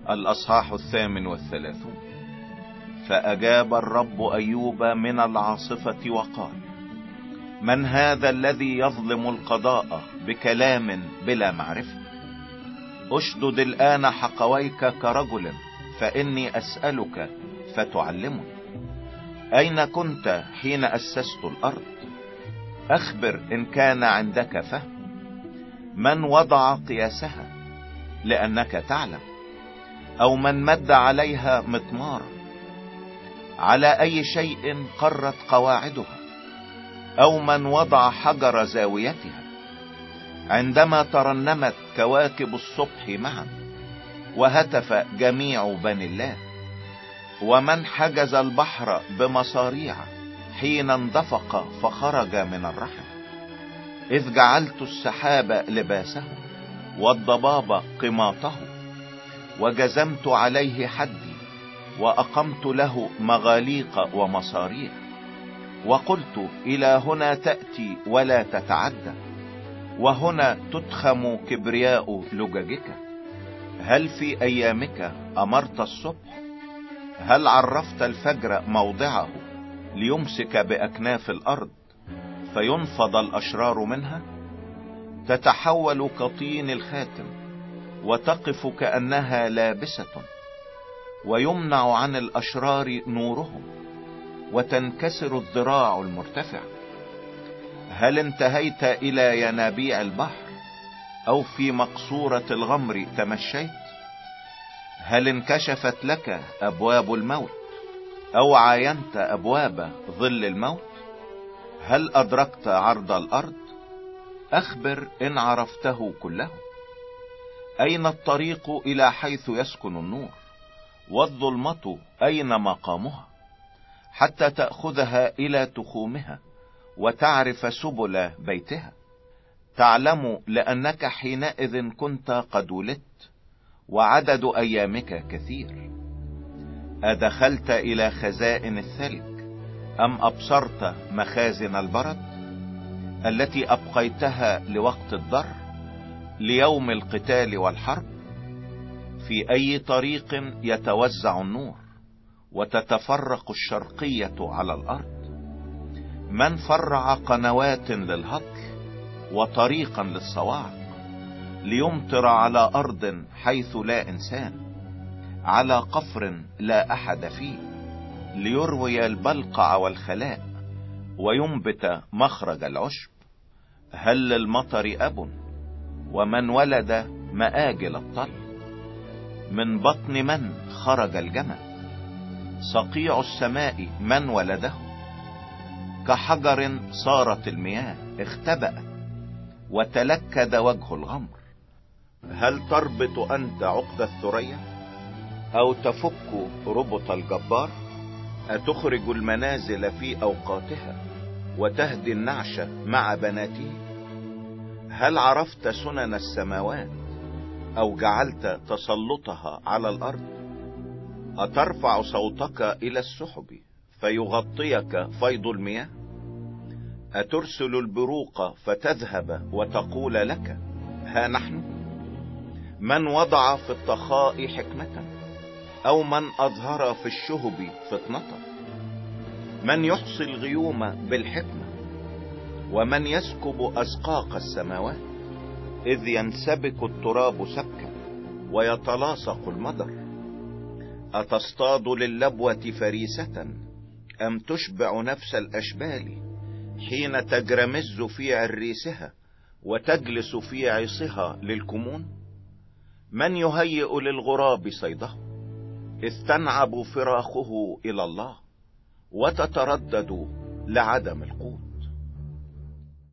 الأصحاح 38. فأجاب الرب أيوب من العاصفة وقال: من هذا الذي يظلم القضاء بكلام بلا معرفة؟ اشدد الآن حقويك كرجل، فإني أسألك فتعلمني. أين كنت حين أسست الأرض؟ أخبر إن كان عندك فهم. من وضع قياسها؟ لأنك تعلم. أو من مد عليها مطمارا؟ على أي شيء قرت قواعدها؟ أو من وضع حجر زاويتها؟ عندما ترنمت كواكب الصبح معا، وهتف جميع بني الله. ومن حجز البحر بمصاريع حين اندفق فخرج من الرحم؟ إذ جعلت السحاب لباسه والضباب قماطه، وجزمت عليه حدي وأقمت له مغاليق ومصاريع، وقلت إلى هنا تأتي ولا تتعدى، وهنا تتخم كبرياء لججك. هل في أيامك أمرت الصبح؟ هل عرفت الفجر موضعه ليمسك بأكناف الأرض فينفض الأشرار منها؟ تتحول كطين الخاتم وتقف كأنها لابسة، ويمنع عن الأشرار نورهم، وتنكسر الذراع المرتفع. هل انتهيت إلى ينابيع البحر، أو في مقصورة الغمر تمشيت؟ هل انكشفت لك أبواب الموت، أو عاينت أبواب ظل الموت؟ هل أدركت عرض الأرض؟ أخبر إن عرفته كله. أين الطريق إلى حيث يسكن النور؟ والظلمة أين مقامها؟ حتى تأخذها إلى تخومها وتعرف سبل بيتها. تعلم لأنك حينئذ كنت قد ولدت، وعدد أيامك كثير. أدخلت إلى خزائن الثلج، أم أبصرت مخازن البرد التي أبقيتها لوقت الضر، ليوم القتال والحرب؟ في أي طريق يتوزع النور وتتفرق الشرقية على الأرض؟ من فرع قنوات للهطل وطريقا للصواعق، ليمطر على أرض حيث لا إنسان، على قفر لا أحد فيه، ليروي البلقع والخلاء وينبت مخرج العشب؟ هل للمطر أب؟ ومن ولد مآجل الطل؟ من بطن من خرج الجمل؟ صقيع السماء من ولده؟ كحجر صارت المياه اختبأت، وتلكد وجه الغمر. هل تربط أنت عقد الثريا، أو تفك ربط الجبار؟ أتخرج المنازل في أوقاتها، وتهدي النعش مع بناته؟ هل عرفت سنن السماوات، أو جعلت تسلطها على الأرض؟ أترفع صوتك إلى السحب فيغطيك فيض المياه؟ أترسل البروق فتذهب وتقول لك ها نحن؟ من وضع في الطخاء حكمة، أو من أظهر في الشهب فطنة؟ من يحصي الغيوم بالحكمة، ومن يسكب أزقاق السماوات؟ إذ ينسبك التراب سبكا ويتلاصق المدر. أتصطاد للبوة فريسة، أم تشبع نفس الأشبال حين تجرمز في عريسها وتجلس في عصها للكمون؟ من يهيئ للغراب صيده، إذ تنعب فراخه إلى الله وتتردد لعدم القوت؟